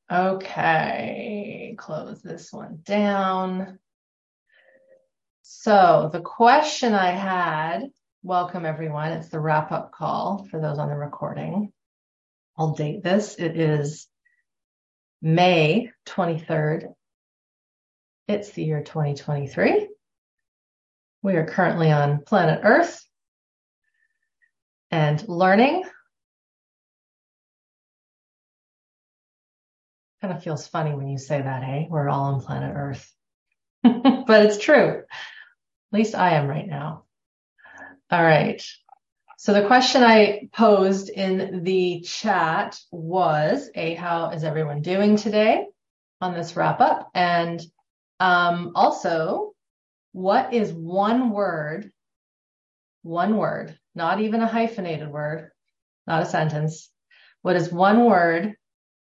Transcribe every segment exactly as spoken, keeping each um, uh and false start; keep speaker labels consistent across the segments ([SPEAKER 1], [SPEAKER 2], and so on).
[SPEAKER 1] Okay, close this one down. So the question I had, welcome everyone. It's the wrap-up call for those on the recording. I'll date this. It is May twenty-third. It's the year twenty twenty-three. We are currently on planet Earth and learning. Kind of feels funny when you say that, hey? We're all on planet Earth. But it's true. At least I am right now. All right. So the question I posed in the chat was, A, how is everyone doing today on this wrap up? And um, also, what is one word, one word, not even a hyphenated word, not a sentence. What is one word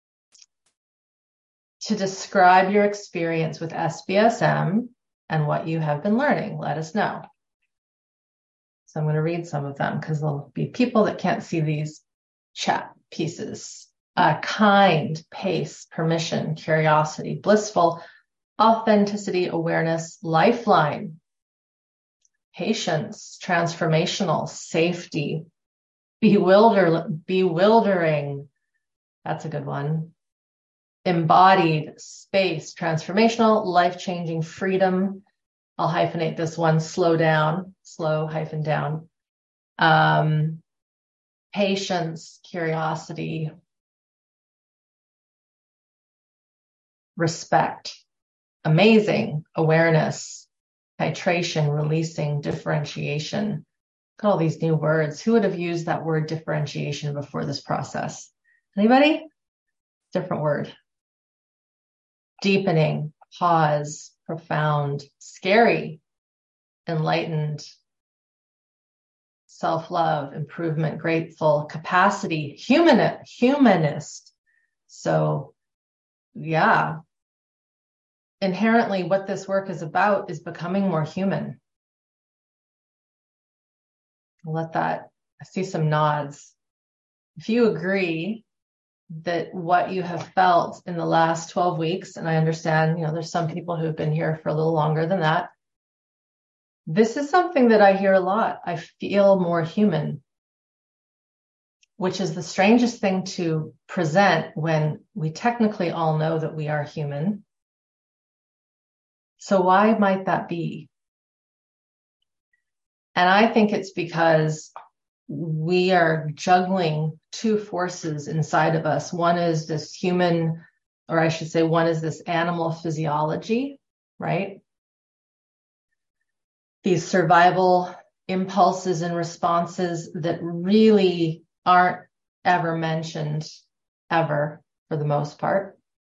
[SPEAKER 1] to describe your experience with S B S M and what you have been learning? Let us know. So I'm going to read some of them because there'll be people that can't see these chat pieces. Uh, kind, pace, permission, curiosity, blissful, authenticity, awareness, lifeline, patience, transformational, safety, bewilder, bewildering. That's a good one. Embodied, space, transformational, life-changing, freedom. I'll hyphenate this one, slow down, slow hyphen down. Um, patience, curiosity, respect, amazing, awareness, titration, releasing, differentiation. Look at all these new words. Who would have used that word differentiation before this process? Anybody? Different word. Deepening, pause, profound, scary, enlightened, self-love, improvement, grateful, capacity, human, humanist. So yeah, inherently what this work is about is becoming more human. I'll let that, I see some nods. If you agree that what you have felt in the last twelve weeks, and I understand, you know, there's some people who have been here for a little longer than that. This is something that I hear a lot. I feel more human, which is the strangest thing to present when we technically all know that we are human. So why might that be? And I think it's because we are juggling two forces inside of us. One is this human, or I should say, one is this animal physiology, right? These survival impulses and responses that really aren't ever mentioned, ever, for the most part.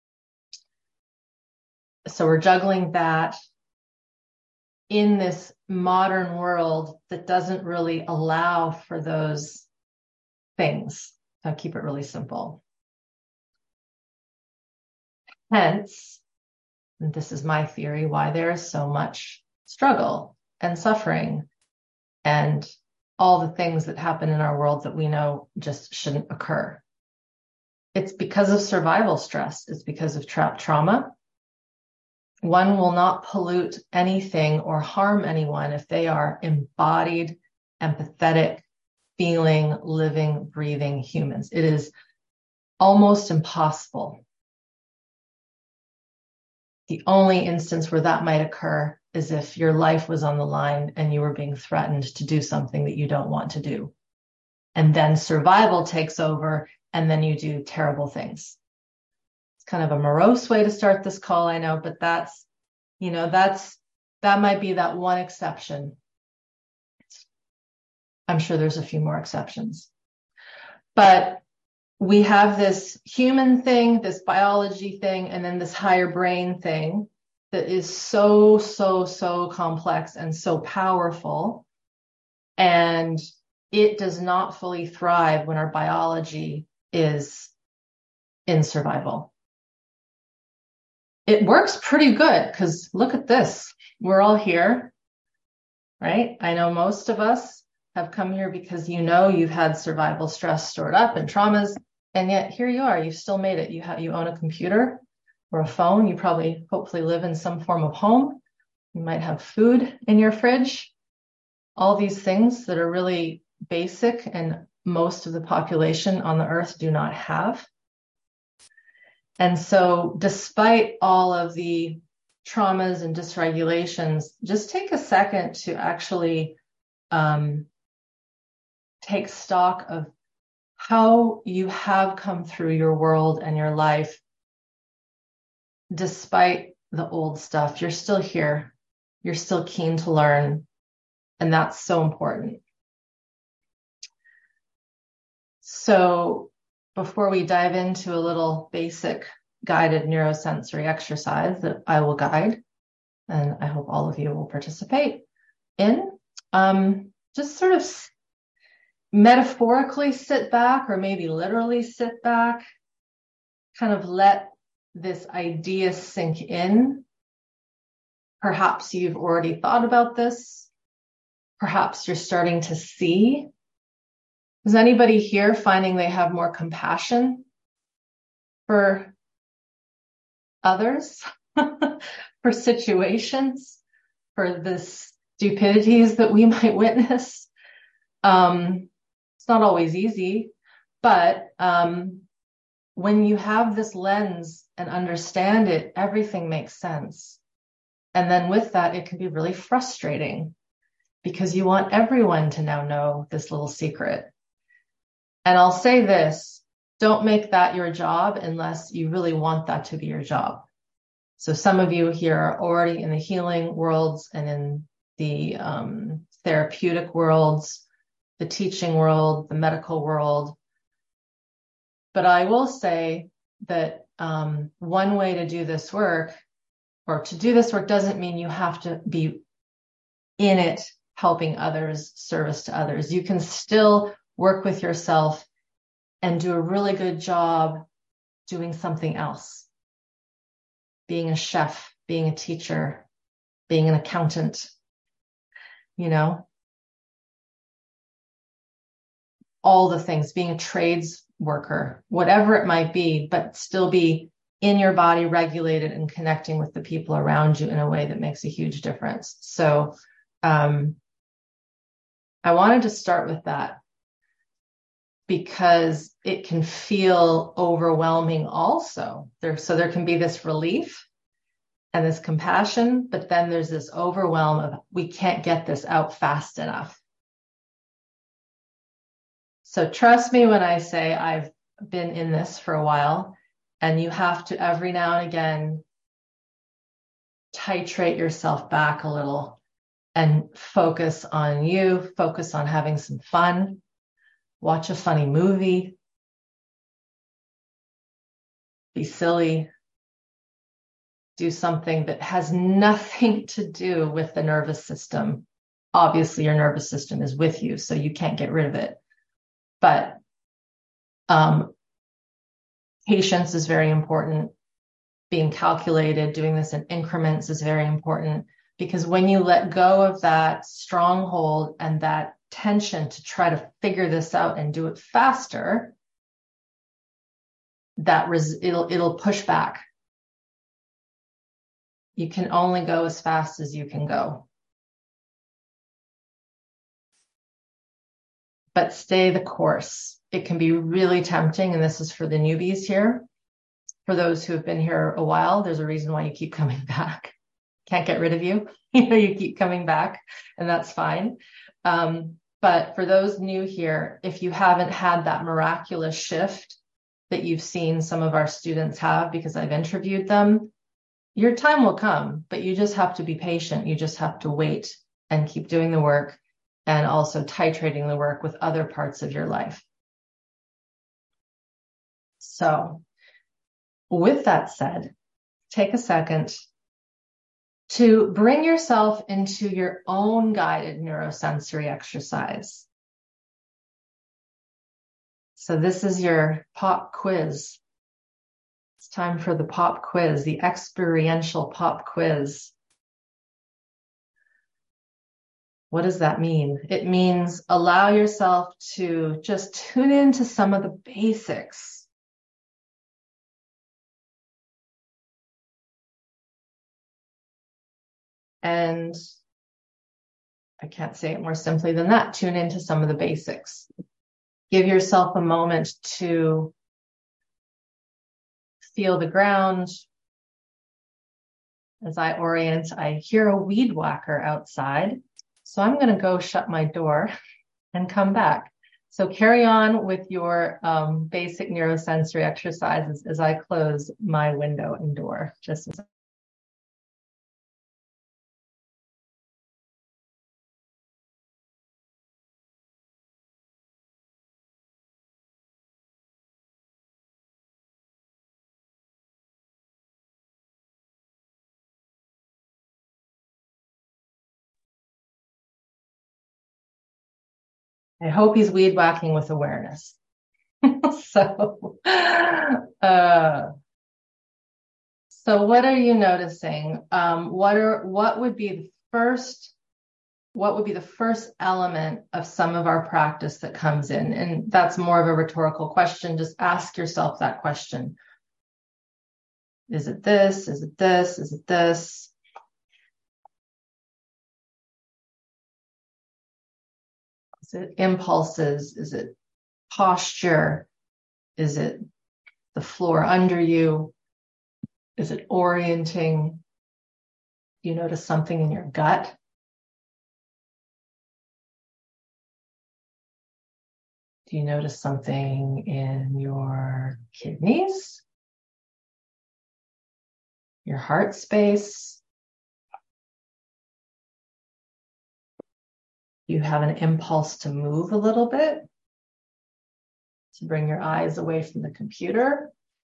[SPEAKER 1] So we're juggling that in this modern world that doesn't really allow for those things. I'll keep it really simple. Hence, and this is my theory, why there is so much struggle and suffering and all the things that happen in our world that we know just shouldn't occur. It's because of survival stress. It's because of trapped trauma. One will not pollute anything or harm anyone if they are embodied, empathetic, feeling, living, breathing humans. It is almost impossible. The only instance where that might occur is if your life was on the line and you were being threatened to do something that you don't want to do. And then survival takes over and then you do terrible things. Kind of a morose way to start this call, I know, but that's, you know, that's, that might be that one exception. I'm sure there's a few more exceptions. But we have this human thing, this biology thing, and then this higher brain thing that is so, so, so complex and so powerful. And it does not fully thrive when our biology is in survival. It works pretty good because look at this. We're all here, right? I know most of us have come here because you know you've had survival stress stored up and traumas, And yet here you are, you've still made it. You have, you own a computer or a phone. You probably hopefully live in some form of home. You might have food in your fridge. All these things that are really basic and most of the population on the earth do not have. And so despite all of the traumas and dysregulations, just take a second to actually um, take stock of how you have come through your world and your life. Despite the old stuff, you're still here. You're still keen to learn. And that's so important. So before we dive into a little basic guided neurosensory exercise that I will guide, and I hope all of you will participate in, um, just sort of metaphorically sit back, or maybe literally sit back, kind of let this idea sink in. Perhaps you've already thought about this. Perhaps you're starting to see. Is anybody here finding they have more compassion for others, for situations, for the stupidities that we might witness? Um, it's not always easy, but um, when you have this lens and understand it, everything makes sense. And then with that, it can be really frustrating because you want everyone to now know this little secret. And I'll say this, don't make that your job unless you really want that to be your job. So some of you here are already in the healing worlds and in the um, therapeutic worlds, the teaching world, the medical world. But I will say that um, one way to do this work, or to do this work, doesn't mean you have to be in it, helping others, service to others. You can still work with yourself and do a really good job doing something else. Being a chef, being a teacher, being an accountant, you know, all the things, being a trades worker, whatever it might be, but still be in your body, regulated and connecting with the people around you in a way that makes a huge difference. So um, I wanted to start with that because it can feel overwhelming also. There, so there can be this relief and this compassion, but then there's this overwhelm of we can't get this out fast enough. So trust me when I say I've been in this for a while, and you have to every now and again titrate yourself back a little and focus on you, focus on having some fun, watch a funny movie, be silly, do something that has nothing to do with the nervous system. Obviously, your nervous system is with you, so you can't get rid of it. But um, patience is very important. Being calculated, doing this in increments is very important, because when you let go of that stronghold and that tension to try to figure this out and do it faster, that res- it'll it'll push back. You can only go as fast as you can go. But stay the course. It can be really tempting, and this is for the newbies here. For those who have been here a while, there's a reason why you keep coming back. Can't get rid of you. You know, you keep coming back, and that's fine. Um, but for those new here, if you haven't had that miraculous shift that you've seen some of our students have, because I've interviewed them, your time will come, but you just have to be patient. You just have to wait and keep doing the work, and also titrating the work with other parts of your life. So with that said, take a second to bring yourself into your own guided neurosensory exercise. So this is your pop quiz. It's time for the pop quiz, the experiential pop quiz. What does that mean? It means allow yourself to just tune into some of the basics And I can't say it more simply than that. Tune into some of the basics. Give yourself a moment to feel the ground. As I orient, I hear a weed whacker outside. So I'm going to go shut my door and come back. So carry on with your um, basic neurosensory exercises as I close my window and door. Just as I hope he's weed whacking with awareness. so, uh, so what are you noticing? Um, what are what would be the first? What would be the first element of some of our practice that comes in? And that's more of a rhetorical question. Just ask yourself that question. Is it this? Is it this? Is it this? Is it impulses? Is it posture? Is it the floor under you? Is it orienting? Do you notice something in your gut? Do you notice something in your kidneys? Your heart space? You have an impulse to move a little bit, to bring your eyes away from the computer.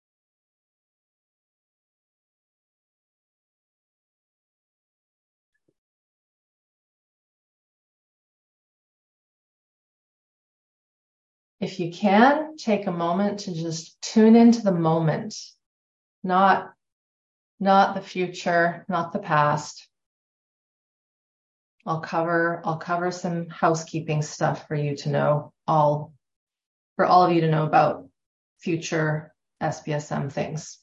[SPEAKER 1] If you can, take a moment to just tune into the moment, not, not the future, not the past. I'll cover, I'll cover some housekeeping stuff for you to know, all, for all of you to know about future S B S M things.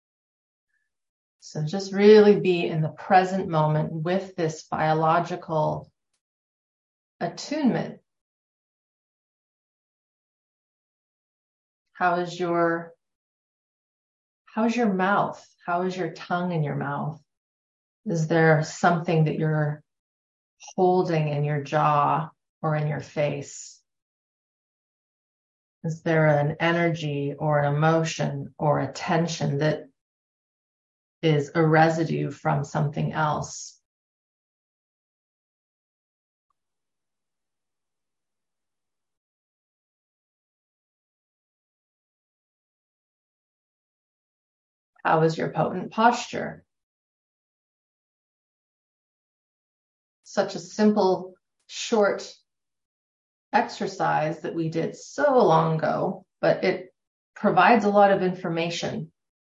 [SPEAKER 1] So just really be in the present moment with this biological attunement. How is your, how is your mouth? How is your tongue in your mouth? Is there something that you're holding in your jaw or in your face? Is there an energy or an emotion or a tension that is a residue from something else? How is your potent posture? Such a simple, short exercise that we did so long ago, but it provides a lot of information.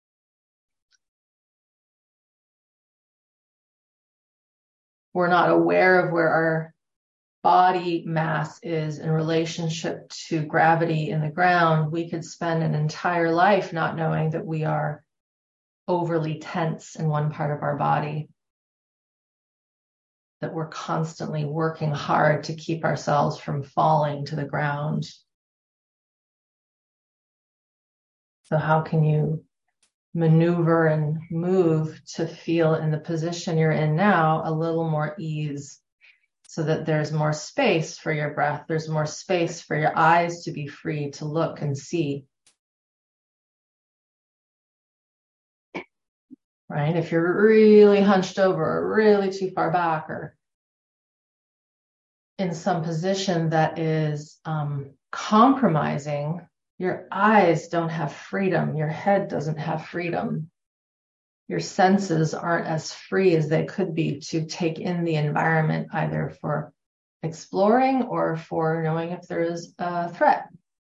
[SPEAKER 1] We're not aware of where our body mass is in relationship to gravity in the ground. We could spend an entire life not knowing that we are overly tense in one part of our body, that we're constantly working hard to keep ourselves from falling to the ground. So how can you maneuver and move to feel in the position you're in now a little more ease, so that there's more space for your breath, there's more space for your eyes to be free to look and see. Right? If you're really hunched over or really too far back or in some position that is um, compromising, your eyes don't have freedom. Your head doesn't have freedom. Your senses aren't as free as they could be to take in the environment, either for exploring or for knowing if there is a threat.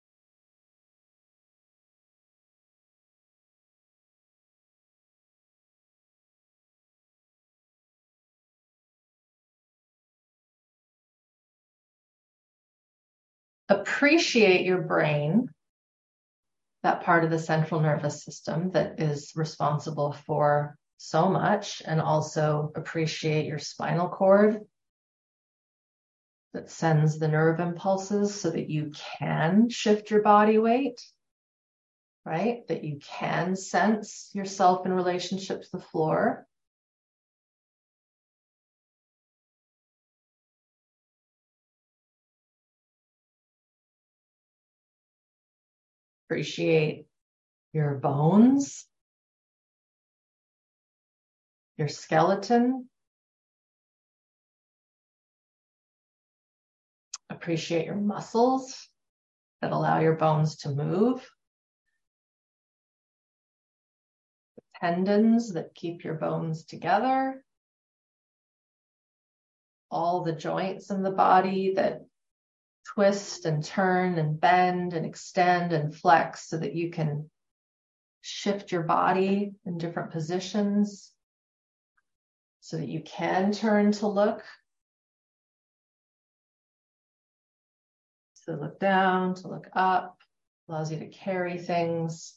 [SPEAKER 1] Appreciate your brain, that part of the central nervous system that is responsible for so much, and also appreciate your spinal cord that sends the nerve impulses so that you can shift your body weight, right? That you can sense yourself in relationship to the floor. Appreciate your bones, your skeleton. Appreciate your muscles that allow your bones to move. The tendons that keep your bones together. All the joints in the body that twist and turn and bend and extend and flex so that you can shift your body in different positions so that you can turn to look. To look down, to look up, allows you to carry things.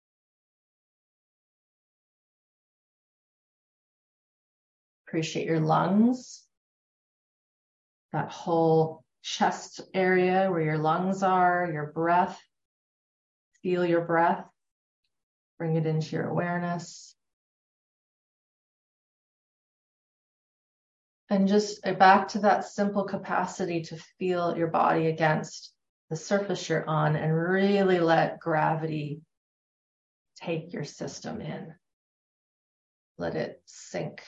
[SPEAKER 1] Appreciate your lungs, that whole chest area where your lungs are, your breath. Feel your breath. Bring it into your awareness. And just back to that simple capacity to feel your body against the surface you're on and really let gravity take your system in. Let it sink.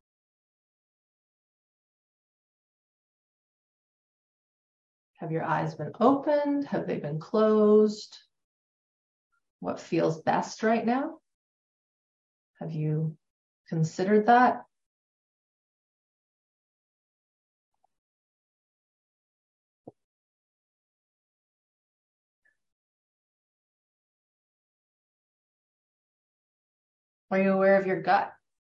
[SPEAKER 1] Have your eyes been opened? Have they been closed? What feels best right now? Have you considered that? Are you aware of your gut?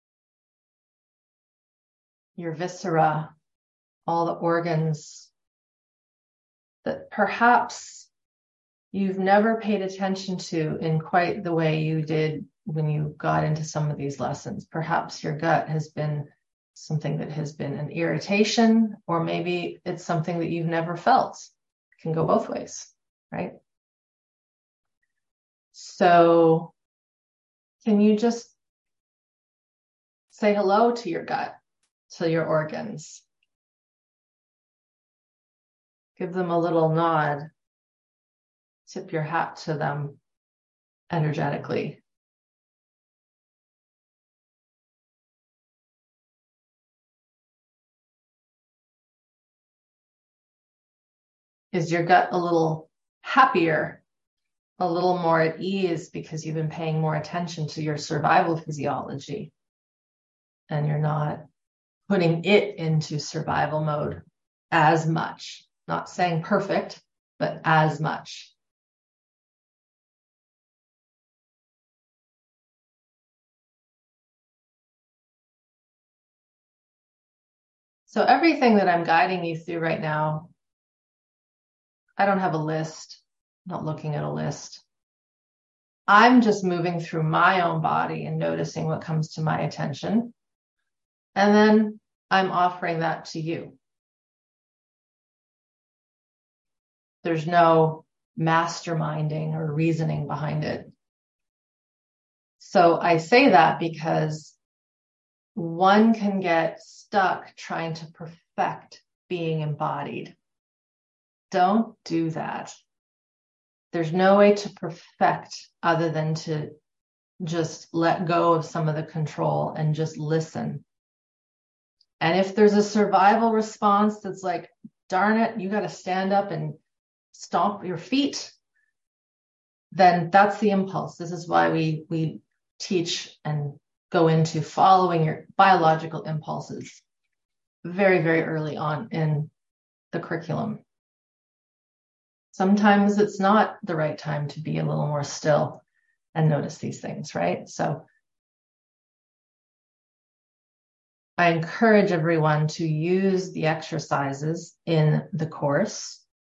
[SPEAKER 1] Your viscera, all the organs that perhaps you've never paid attention to in quite the way you did when you got into some of these lessons. Perhaps your gut has been something that has been an irritation, or maybe it's something that you've never felt. It can go both ways, right? So can you just say hello to your gut, to your organs? Give them a little nod. Tip your hat to them energetically. Is your gut a little happier, a little more at ease because you've been paying more attention to your survival physiology and you're not putting it into survival mode as much? Not saying perfect, but as much. So everything that I'm guiding you through right now, I don't have a list, I'm not looking at a list. I'm just moving through my own body and noticing what comes to my attention. And then I'm offering that to you. There's no masterminding or reasoning behind it. So I say that because one can get stuck trying to perfect being embodied. Don't do that. There's no way to perfect other than to just let go of some of the control and just listen. And if there's a survival response that's like, darn it, you got to stand up and stomp your feet, then that's the impulse. This is why we we teach and go into following your biological impulses very, very early on in the curriculum. Sometimes it's not the right time to be a little more still and notice these things, right? So I encourage everyone to use the exercises in the course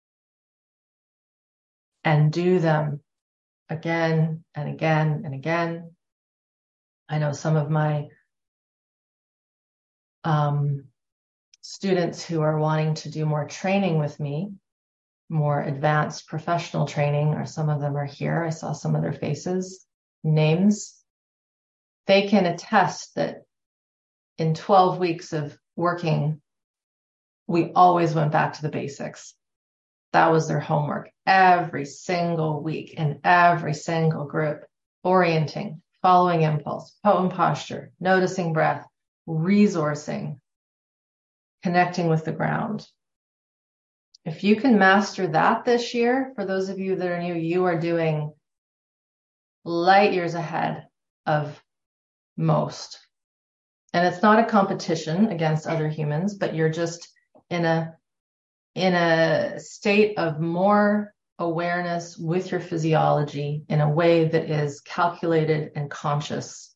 [SPEAKER 1] and do them again and again and again. I know some of my um, students who are wanting to do more training with me, more advanced professional training, or some of them are here. I saw some of their faces, names. They can attest that in twelve weeks of working, we always went back to the basics. That was their homework every single week in every single group. Orienting, following impulse, potent posture, noticing breath, resourcing, connecting with the ground. If you can master that this year, for those of you that are new, you are doing light years ahead of most. And it's not a competition against other humans, but you're just in a in a state of more awareness with your physiology in a way that is calculated and conscious,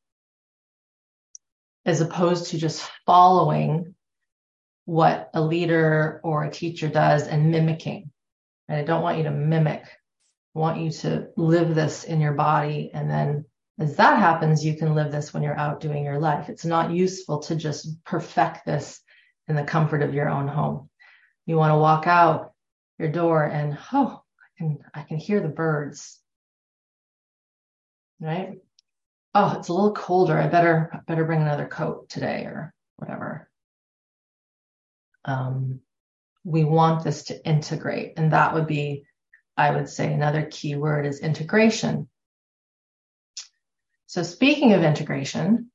[SPEAKER 1] as opposed to just following what a leader or a teacher does and mimicking. And I don't want you to mimic. I want you to live this in your body. And then as that happens, you can live this when you're out doing your life. It's not useful to just perfect this in the comfort of your own home. You want to walk out your door and, oh, I can, I can hear the birds, right? Oh, it's a little colder. I better, I better bring another coat today or whatever. Um, we want this to integrate. And that would be, I would say, another key word is integration. So speaking of integration,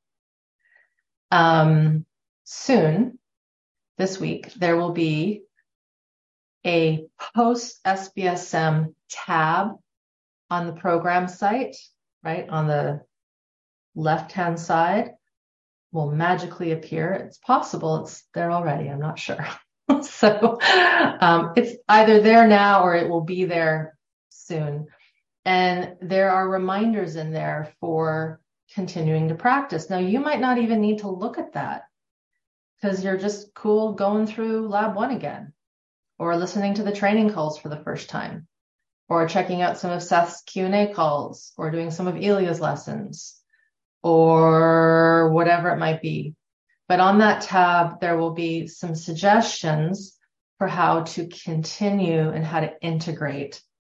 [SPEAKER 1] um, soon, this week, there will be a post-S B S M tab on the program site, right? On the left-hand side will magically appear. It's possible it's there already. I'm not sure. So um, it's either there now or it will be there soon. And there are reminders in there for continuing to practice. Now, you might not even need to look at that because you're just cool going through lab one again, or listening to the training calls for the first time, or checking out some of Seth's Q and A calls, or doing some of Elia's lessons, or whatever it might be. But on that tab, there will be some suggestions for how to continue and how to integrate.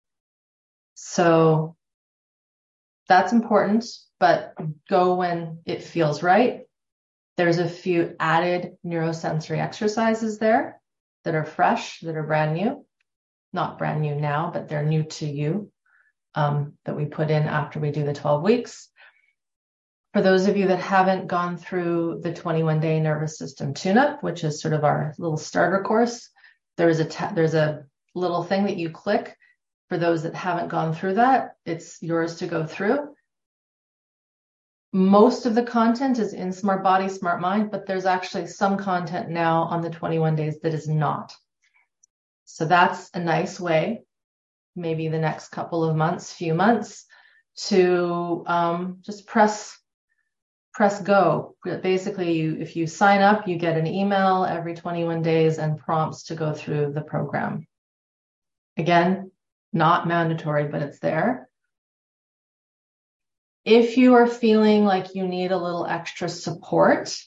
[SPEAKER 1] So that's important, but go when it feels right. There's a few added neurosensory exercises there that are fresh, that are brand new. Not brand new now, but they're new to you, um, that we put in after we do the twelve weeks. For those of you that haven't gone through the twenty-one day nervous system tune-up, which is sort of our little starter course, there's a ta- there's a little thing that you click. For those that haven't gone through that, it's yours to go through. Most of the content is in Smart Body, Smart Mind, but there's actually some content now on the twenty-one days that is not. So that's a nice way, maybe the next couple of months, few months, to um, just press press go. Basically, you, if you sign up, you get an email every twenty-one days and prompts to go through the program. Again, not mandatory, but it's there. If you are feeling like you need a little extra support,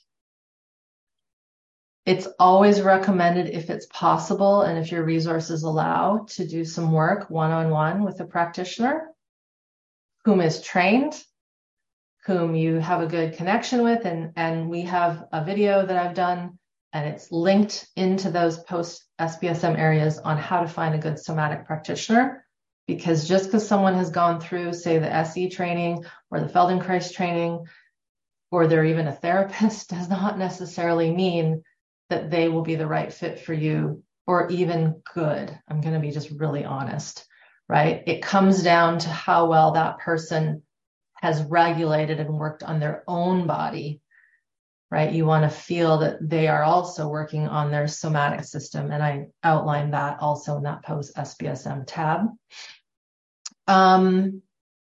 [SPEAKER 1] it's always recommended, if it's possible and if your resources allow, to do some work one-on-one with a practitioner whom is trained, whom you have a good connection with. And, and we have a video that I've done, and it's linked into those post-S B S M areas on how to find a good somatic practitioner. Because just because someone has gone through, say, the S E training or the Feldenkrais training, or they're even a therapist, does not necessarily mean that they will be the right fit for you, or even good. I'm going to be just really honest, right? It comes down to how well that person has regulated and worked on their own body, right? You want to feel that they are also working on their somatic system. And I outlined that also in that post-S B S M tab. Um,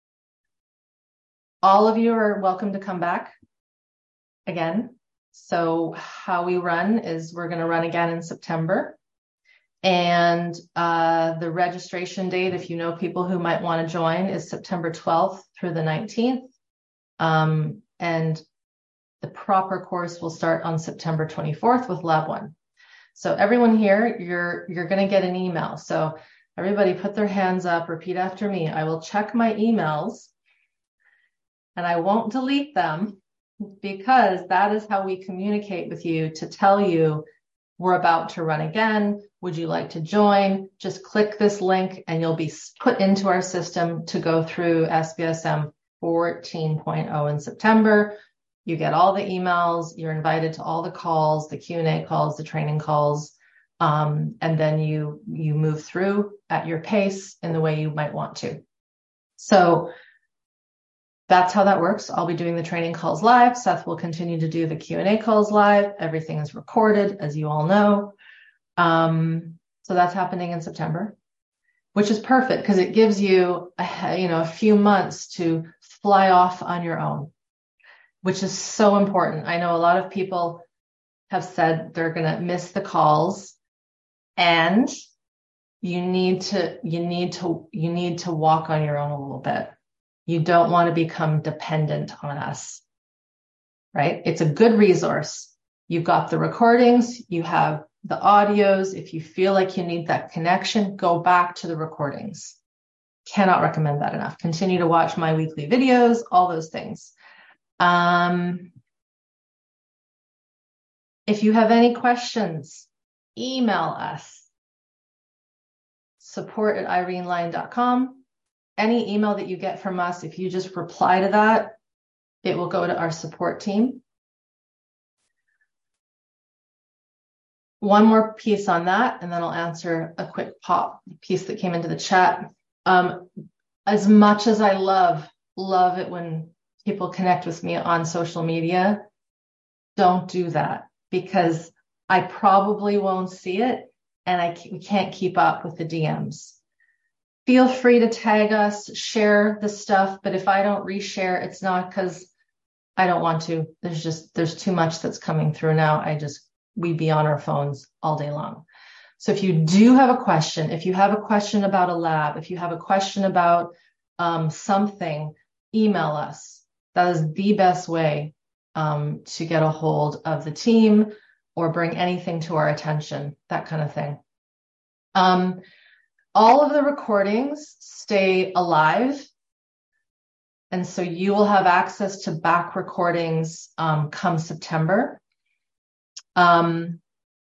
[SPEAKER 1] all of you are welcome to come back again. So how we run is we're going to run again in September. And uh, the registration date, if you know people who might want to join, is September twelfth through the nineteenth. Um, and The proper course will start on September twenty-fourth with Lab One. So everyone here, you're you're going to get an email. So everybody put their hands up, repeat after me. I will check my emails and I won't delete them, because that is how we communicate with you to tell you we're about to run again. Would you like to join? Just click this link and you'll be put into our system to go through S B S M fourteen point oh in September. You get all the emails, you're invited to all the calls, the Q and A calls, the training calls, um, and then you you move through at your pace in the way you might want to. So that's how that works. I'll be doing the training calls live. Seth will continue to do the Q and A calls live. Everything is recorded, as you all know. Um, so that's happening in September, which is perfect because it gives you, a, you know, a few months to fly off on your own, which is so important. I know a lot of people have said they're going to miss the calls, and you need to, you need to, you need to walk on your own a little bit. You don't want to become dependent on us, right? It's a good resource. You've got the recordings, you have the audios. If you feel like you need that connection, go back to the recordings. Cannot recommend that enough. Continue to watch my weekly videos, all those things. Um, if you have any questions, email us, support at irene lyon dot com. Any email that you get from us, if you just reply to that, it will go to our support team. One more piece on that, and then I'll answer a quick pop piece that came into the chat. Um, as much as I love, love it when people connect with me on social media, don't do that, because I probably won't see it, and I we can't keep up with the D Ms. Feel free to tag us, share the stuff, but if I don't reshare, it's not because I don't want to. There's just, there's too much that's coming through now. I just, we be on our phones all day long. So if you do have a question, if you have a question about a lab, if you have a question about um, something, email us. That is the best way um, to get a hold of the team or bring anything to our attention, that kind of thing. Um, All of the recordings stay alive. And so you will have access to back recordings um, come September. Um,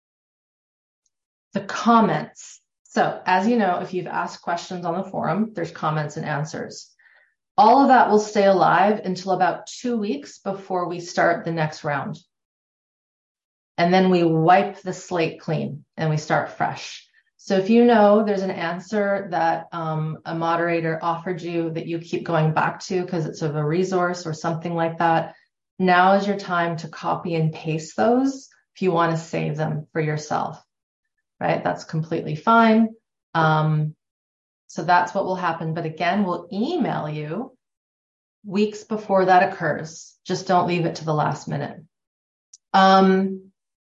[SPEAKER 1] the comments. So as you know, if you've asked questions on the forum, there's comments and answers. All of that will stay alive until about two weeks before we start the next round. And then we wipe the slate clean and we start fresh. So if you know there's an answer that um, a moderator offered you that you keep going back to because it's of a resource or something like that, now is your time to copy and paste those if you want to save them for yourself, right? That's completely fine. Um, so that's what will happen. But again, we'll email you weeks before that occurs. Just don't leave it to the last minute. Um,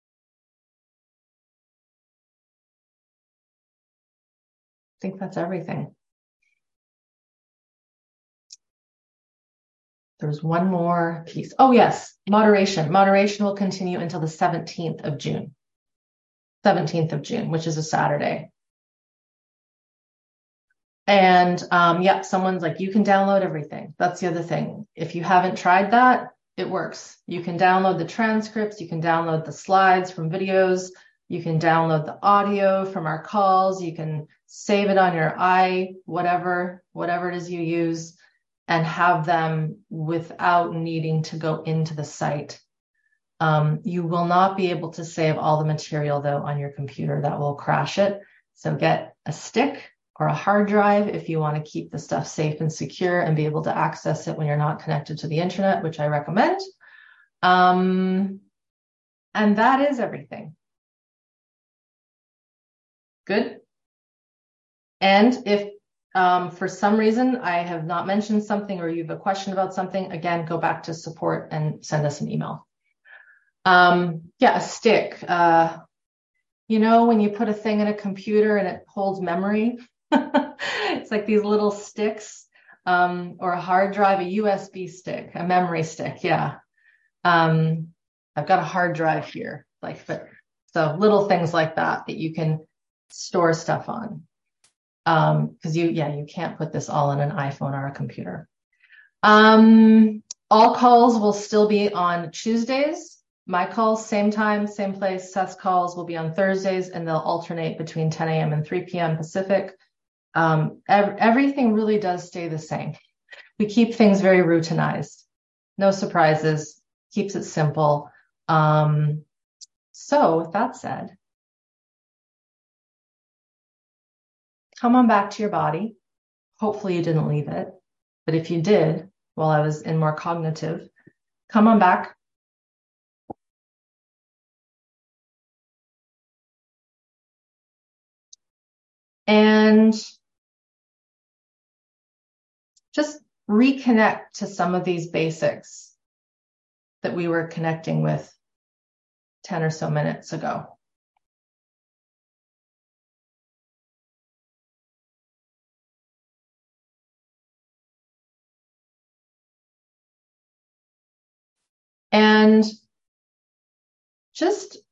[SPEAKER 1] I think that's everything. There's one more piece. Oh, yes, moderation. Moderation will continue until the seventeenth of June. seventeenth of June, which is a Saturday. And um, yeah, someone's like, you can download everything. That's the other thing. If you haven't tried that, it works. You can download the transcripts. You can download the slides from videos. You can download the audio from our calls. You can save it on your i, whatever, whatever it is you use, and have them without needing to go into the site. Um, you will not be able to save all the material, though, on your computer. That will crash it. So get a stick or a hard drive if you want to keep the stuff safe and secure and be able to access it when you're not connected to the internet, which I recommend. Um, and that is everything. Good. And if um, for some reason I have not mentioned something or you have a question about something, again, go back to support and send us an email. Um, yeah, a stick. Uh, you know, when you put a thing in a computer and it holds memory, it's like these little sticks, um, or a hard drive, a U S B stick, a memory stick. Yeah. Um, I've got a hard drive here, like, but so little things like that that you can store stuff on. Um, because you, yeah, you can't put this all on an iPhone or a computer. Um, all calls will still be on Tuesdays. My calls, same time, same place. Seth's calls will be on Thursdays, and they'll alternate between ten a.m. and three p.m. Pacific. Um, ev- everything really does stay the same. We keep things very routinized. No surprises. Keeps it simple. Um, so with that said, come on back to your body. Hopefully you didn't leave it. But if you did, while I was in more cognitive, come on back. And just reconnect to some of these basics that we were connecting with ten or so minutes ago. And just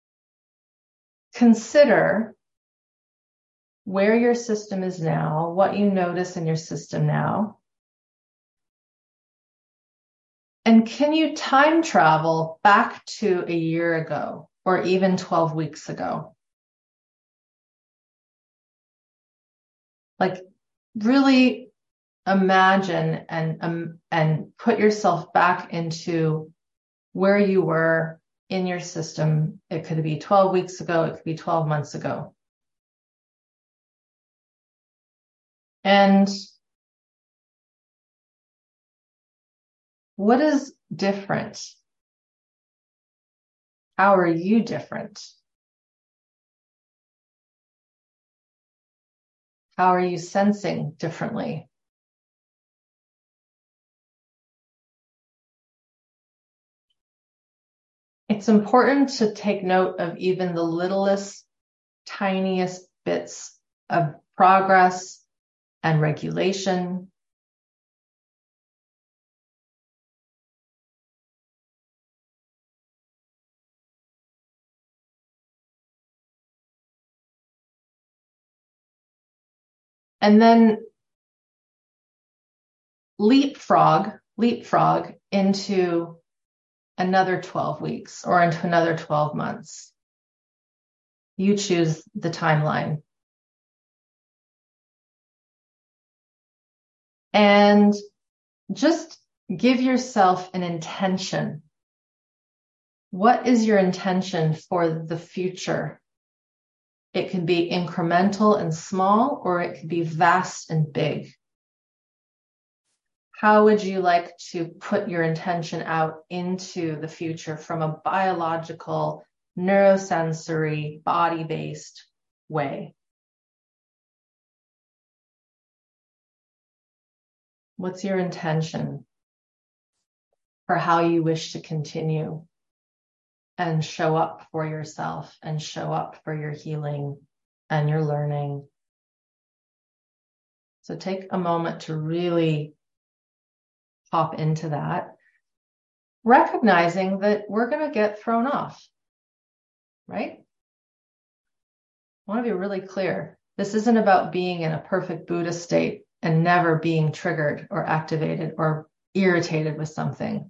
[SPEAKER 1] consider where your system is now, what you notice in your system now. And can you time travel back to a year ago or even twelve weeks ago? Like, really imagine and um, and put yourself back into where you were in your system. It could be twelve weeks ago, it could be twelve months ago. And what is different? How are you different? How are you sensing differently? It's important to take note of even the littlest, tiniest bits of progress and regulation. And then leapfrog, leapfrog into another twelve weeks or into another twelve months. You choose the timeline. And just give yourself an intention. What is your intention for the future? It can be incremental and small, or it could be vast and big. How would you like to put your intention out into the future from a biological, neurosensory, body-based way? What's your intention for how you wish to continue and show up for yourself and show up for your healing and your learning? So take a moment to really pop into that, recognizing that we're going to get thrown off, right? I want to be really clear. This isn't about being in a perfect Buddha state and never being triggered or activated or irritated with something.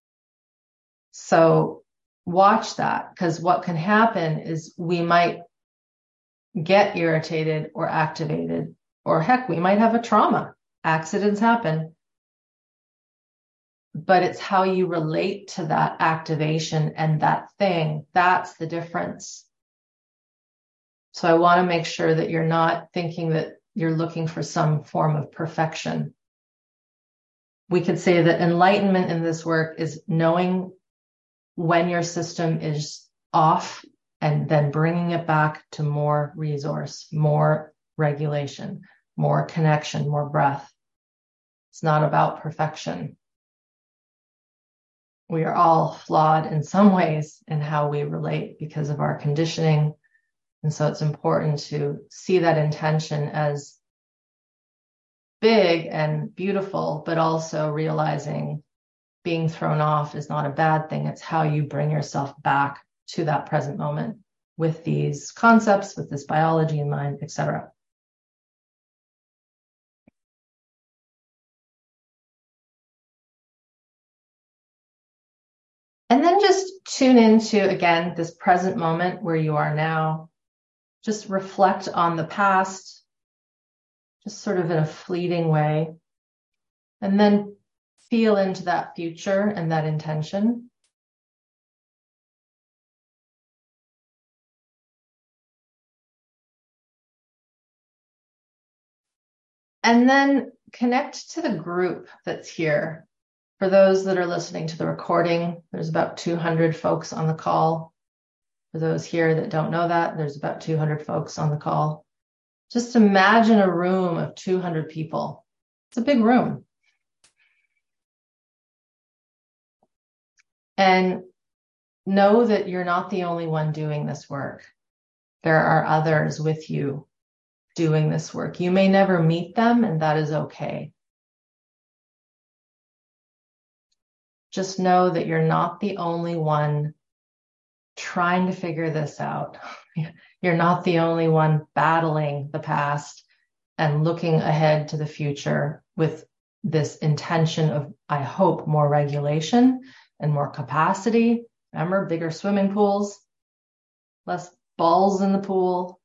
[SPEAKER 1] So watch that, because what can happen is we might get irritated or activated, or heck, we might have a trauma. Accidents happen. But it's how you relate to that activation and that thing. That's the difference. So I want to make sure that you're not thinking that you're looking for some form of perfection. We could say that enlightenment in this work is knowing when your system is off and then bringing it back to more resource, more regulation, more connection, more breath. It's not about perfection. We are all flawed in some ways in how we relate because of our conditioning. And so it's important to see that intention as big and beautiful, but also realizing being thrown off is not a bad thing. It's how you bring yourself back to that present moment with these concepts, with this biology in mind, et cetera. And then just tune into, again, this present moment where you are now. Just reflect on the past, just sort of in a fleeting way. And then feel into that future and that intention. And then connect to the group that's here. For those that are listening to the recording, there's about two hundred folks on the call. For those here that don't know that, there's about two hundred folks on the call. Just imagine a room of two hundred people. It's a big room. And know that you're not the only one doing this work. There are others with you doing this work. You may never meet them, and that is okay. Just know that you're not the only one trying to figure this out. You're not the only one battling the past and looking ahead to the future with this intention of, I hope, more regulation and more capacity. Remember, bigger swimming pools, less balls in the pool.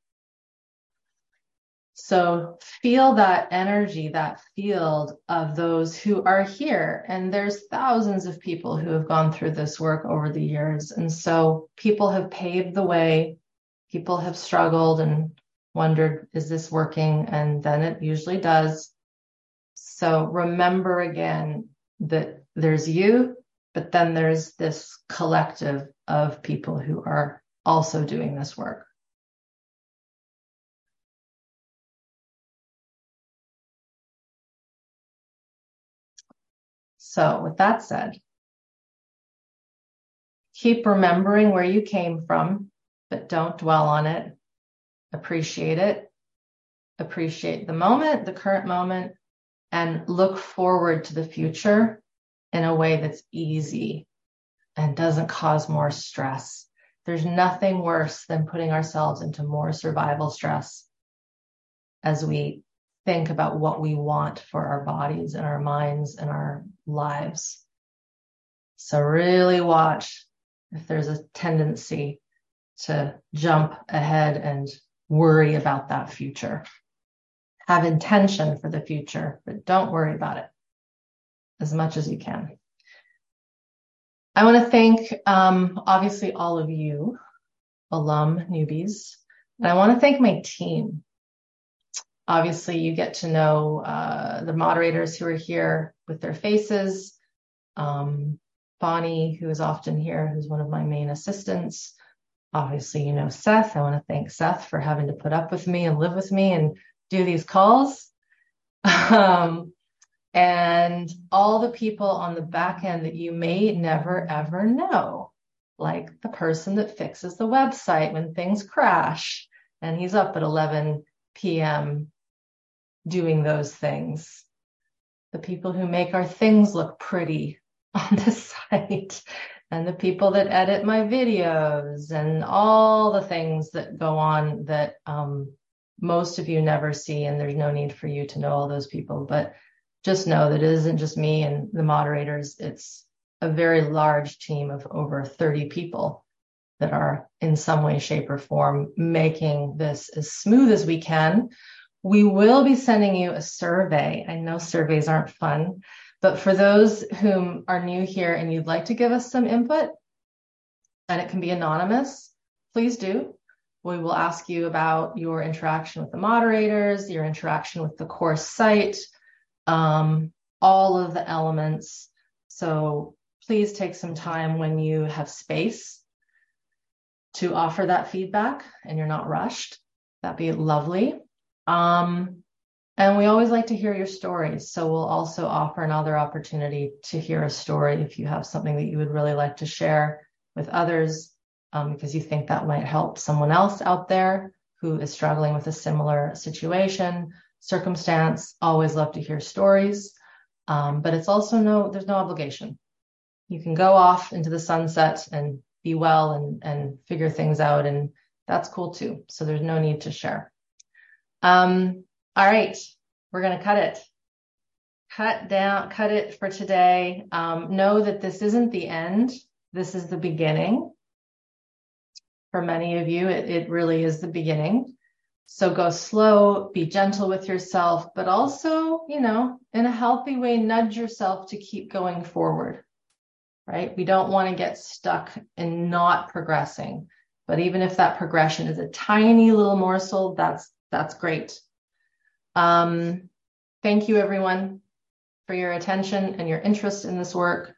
[SPEAKER 1] So feel that energy, that field of those who are here. And there's thousands of people who have gone through this work over the years. And so people have paved the way. People have struggled and wondered, is this working? And then it usually does. So remember again that there's you, but then there's this collective of people who are also doing this work. So with that said, keep remembering where you came from, but don't dwell on it. Appreciate it. Appreciate the moment, the current moment, and look forward to the future in a way that's easy and doesn't cause more stress. There's nothing worse than putting ourselves into more survival stress as we think about what we want for our bodies and our minds and our lives. So really watch if there's a tendency to jump ahead and worry about that future. Have intention for the future, but don't worry about it as much as you can. I want to thank, um, obviously, all of you, alum newbies, and I want to thank my team. Obviously, you get to know uh, the moderators who are here with their faces. Um, Bonnie, who is often here, who's one of my main assistants. Obviously, you know Seth. I want to thank Seth for having to put up with me and live with me and do these calls. Um, and all the people on the back end that you may never, ever know, like the person that fixes the website when things crash, and he's up at eleven p.m. doing those things. The people who make our things look pretty on the site, and the people that edit my videos, and all the things that go on that um, most of you never see, and there's no need for you to know all those people. But just know that it isn't just me and the moderators. It's a very large team of over thirty people that are in some way, shape, or form making this as smooth as we can. We will be sending you a survey. I know surveys aren't fun, but for those whom are new here and you'd like to give us some input, and it can be anonymous, please do. We will ask you about your interaction with the moderators, your interaction with the course site, um, all of the elements. So please take some time when you have space to offer that feedback and you're not rushed. That'd be lovely. Um, and we always like to hear your stories. So we'll also offer another opportunity to hear a story if you have something that you would really like to share with others, um, because you think that might help someone else out there who is struggling with a similar situation, circumstance. Always love to hear stories. Um, but it's also no, there's no obligation. You can go off into the sunset and be well and, and figure things out. And that's cool too. So there's no need to share. Um, all right. We're going to cut it. Cut down, cut it for today. Um, know that this isn't the end. This is the beginning. For many of you, it, it really is the beginning. So go slow, be gentle with yourself, but also, you know, in a healthy way, nudge yourself to keep going forward, right? We don't want to get stuck in not progressing, but even if that progression is a tiny little morsel, that's, that's great. Um, thank you, everyone, for your attention and your interest in this work.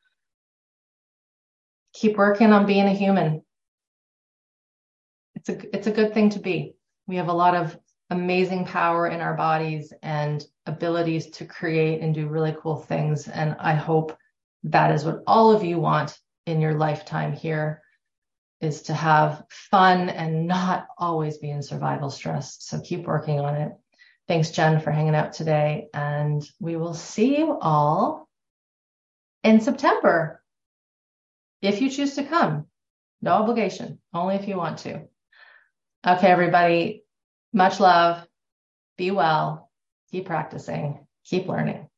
[SPEAKER 1] Keep working on being a human. It's a, it's a good thing to be. We have a lot of amazing power in our bodies and abilities to create and do really cool things. And I hope that is what all of you want in your lifetime here, is to have fun and not always be in survival stress. So keep working on it. Thanks, Jen, for hanging out today. And we will see you all in September. If you choose to come, no obligation, only if you want to. Okay, everybody, much love. Be well. Keep practicing. Keep learning.